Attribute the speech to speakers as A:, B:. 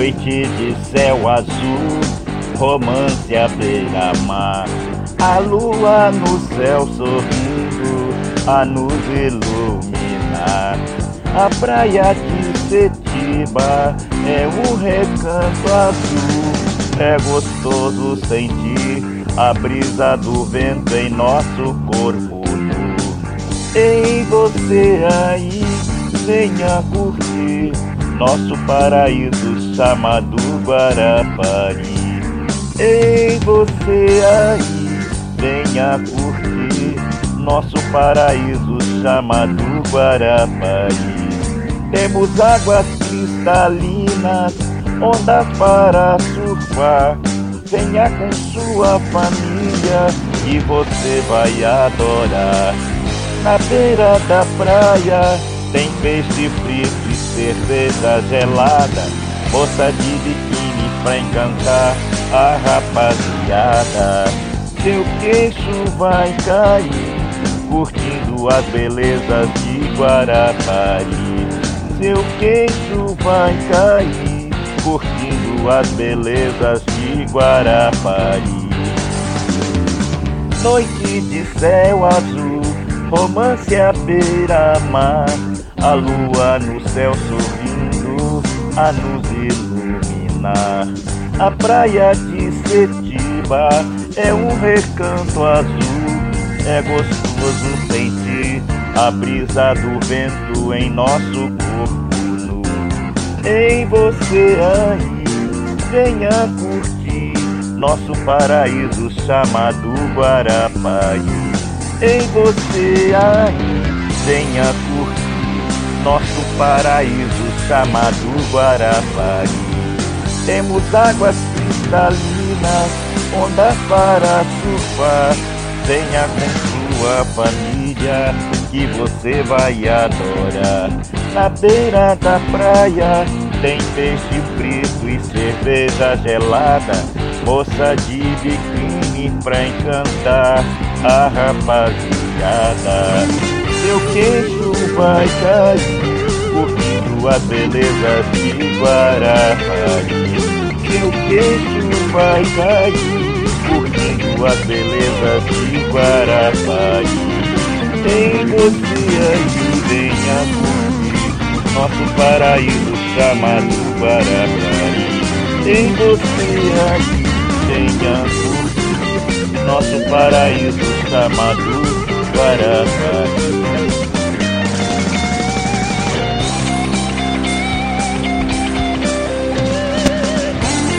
A: Noite de céu azul, romance à beira-mar. A lua no céu sorrindo a nos iluminar. A praia de Setiba é um recanto azul. É gostoso sentir a brisa do vento em nosso corpo nu. Ei, você aí, venha curtir nosso paraíso chamado Guarapari. Ei, você aí, venha curtir nosso paraíso chamado Guarapari. Temos águas cristalinas, ondas para surfar. Venha com sua família e você vai adorar. Na beira da praia tem peixe frito e cerveja gelada, moça de biquíni pra encantar a rapaziada. Seu queixo vai cair, curtindo as belezas de Guarapari. Seu queixo vai cair, curtindo as belezas de Guarapari. Noite de céu azul, romance à beira-mar. A lua no céu sorrindo a nos iluminar. A praia de Setiba é um recanto azul. É gostoso sentir a brisa do vento em nosso corpo nu. Ei, você aí, venha curtir nosso paraíso chamado Guarapari. Ei, você aí, venha curtir nosso paraíso chamado Guarapari. Temos águas cristalinas, ondas para surfar. Venha com sua família que você vai adorar. Na beira da praia tem peixe frito e cerveja gelada, moça de biquíni pra encantar a rapaziada. Seu queixo vai cair, curtindo as belezas de Guarapari. Seu queixo vai cair, curtindo as belezas de Guarapari. Tem você aí, venha curtir nosso paraíso chamado Guarapari. Tem você aí, venha curtir nosso paraíso chamado Guarapari.